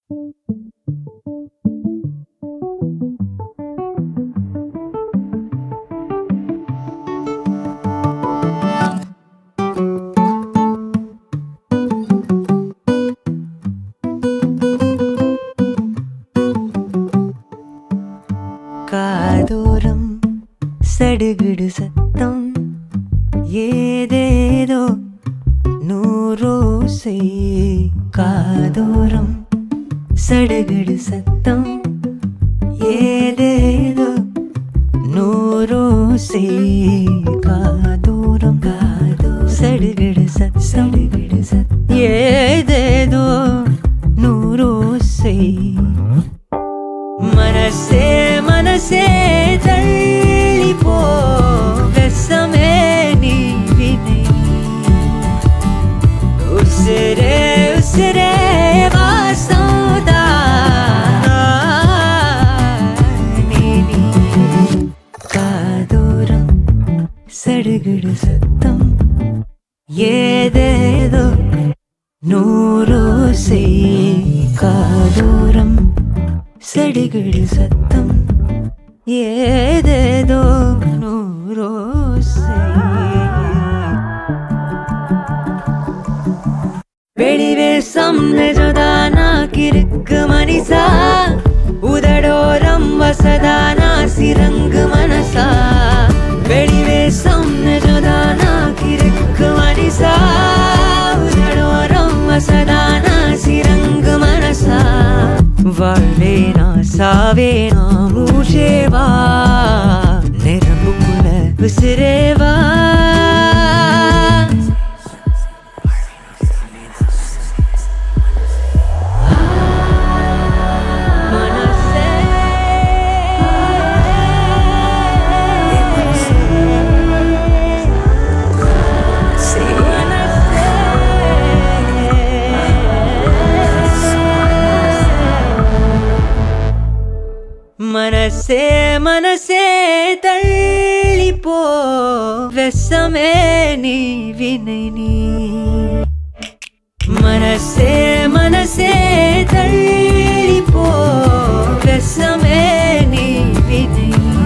காதோரம் சடுகுடு சத்தம் ஏதேதோ நூரோசை. காதோரம் சடுகுடு சத்தம் ஏதேதோ நூரோசை. காதோரம் சடுகுடு சத்தம் ஏதேதோ நூரோசை. மனசே மனசே தள்ளி போ வெசமே நீ வினை. உசிரே உசிரே வாசோதா நீ. காதோரம் சடுகுடு சத்தம் ஏதேதோ நூரோசை. காதோரம் சடுகுடு சத்தம் ஏதேதோ நூரோசை. வெளிவேசம் நெஜதானா கிறுக்கு மனிசா. உதடோரம் வசதானா சிரங்கு மனசா. வெளிவேசம் நெஜதானா கிறுக்கு மனிசா. உதடோரம் வசதானா சிரங்கு மனசா. வாழ்வேனா சாவேனா மூச்சேவா நெருப்புக்குள்ள விசிறேவா. மனசே மனசே தள்ளி போ வெசமே நீ வினை நீ. மனசே மனசே தள்ளி போ வெசமே நீ வினை.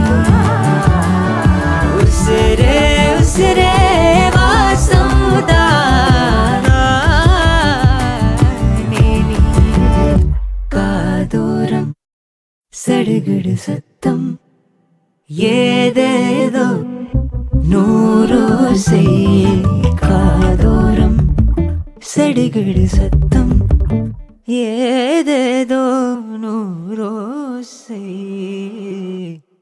உசிரே உசிரே வாசோதா நீ. காதோரம் சடுகுடு சத்தம் ஏதேதோ நூரோசை. காதோரம் சடுகுடு சத்தம் ஏதேதோ நூரோசை.